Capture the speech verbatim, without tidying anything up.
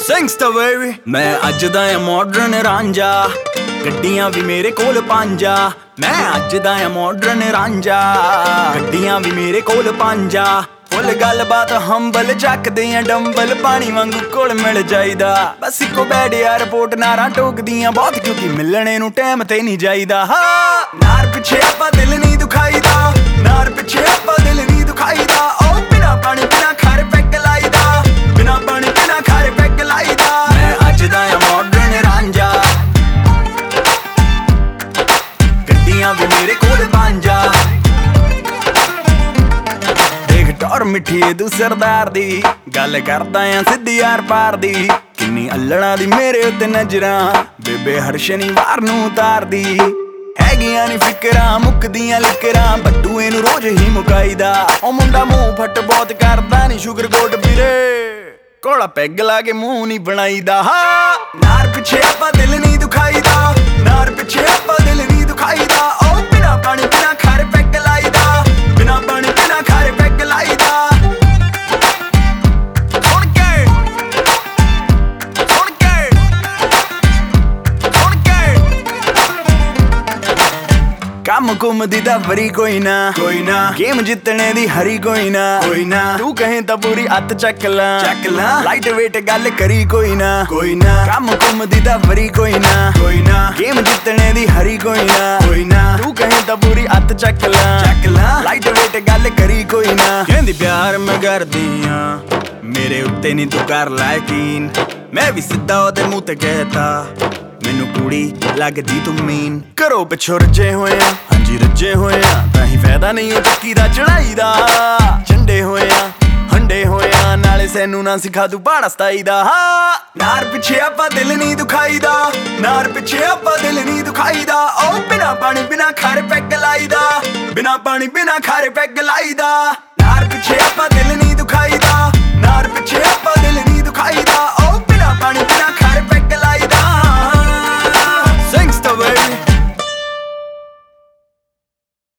Singsta baby मैं अज दा modern Ranjha गड्डियां भी मेरे कोल पांजा मैं अज दा मॉडर्न रांझा गड्डियां भी मेरे कोल पांजा फुल गल बात हंबल चकदे डंबल पानी वांगू कोल मिल जाईदा बस इको बैड यार रिपोर्ट नारा टोकदियां बहुत क्योंकि मिलने नू टाइम ते नहीं जाईदा हाँ नार पिछे आपां दिल नहीं दुखाईदा नार पिछे आपां दिल नहीं दुखाईदा ओ बिना पानी बिना खारे पैग लाईदा बिना पानी बिना खारे पैग लाईदा मैं अज दा मॉडर्न रांझा गड्डियां भी मेरे कोल पांजा टौर मिठी तू सरदार दी गल करदा आ सिद्धी यार पार दी किन्नी अल्लड़ा दी मेरे उत्ते नजरां बेबे हर शनिवार नू उतारदी हैगियां नी फिकरां मुकदियां लिकरां बट्टू इनू रोज ही मुकाईदा ओ मुंडा मूंह फट बहुत करदा नी शुगर कोट ਵੀਰੇ कोला पैग ला के मूंह नी बनाईदा हाँ नार पिछे आपां दिल नहीं दुखाईदा नार पिछे आपां दिल नहीं दुखाईदा ओ बिना पानी बिना खारे पैग लाईदा बिना पानी बिना खारे पैग लाईदा सुन के सुन के सुन के कम कुम दी दा वरी कोई ना कोई ना गेम जितने दी हरी कोई ना कोई ना तू कहे ता पूरी अत चक ला चक ला लाइट वेट गल करी कोई ना कोई ना कम कुम दी दा वरी कोई ना कोई ना गेम जितने दी हरी कोई ना कोई ना तू कहे ता पूरी अत चक ला चक ला लाइट वेट गल करी कोई ना कहंदी प्यार मैं करदी हां मेरे उत्ते नहीं तू कर ला यकीन मैं भी सिद्धा ओदे मुंह ते कहता मैनू कुड़ी लगदी तू मीन करो पिछो रजे होए हाँ जी रजे होए ताही फायदा नहीं हो टक्की दा चढ़ाई दा झंडे होए हंडे होए नाले सैनू ना सिखा तू बाड़ा सताई दा हाँ नार पिछे आपां दिल नहीं दुखाईदा नार पिछे आपां दिल नहीं दुखाईदा ओ बिना पानी बिना खारे पैग लाईदा बिना पानी बिना खारे पैग लाईदा नार पिछे आपां दिल नहीं दुखाईदा नार पिछे आपां दिल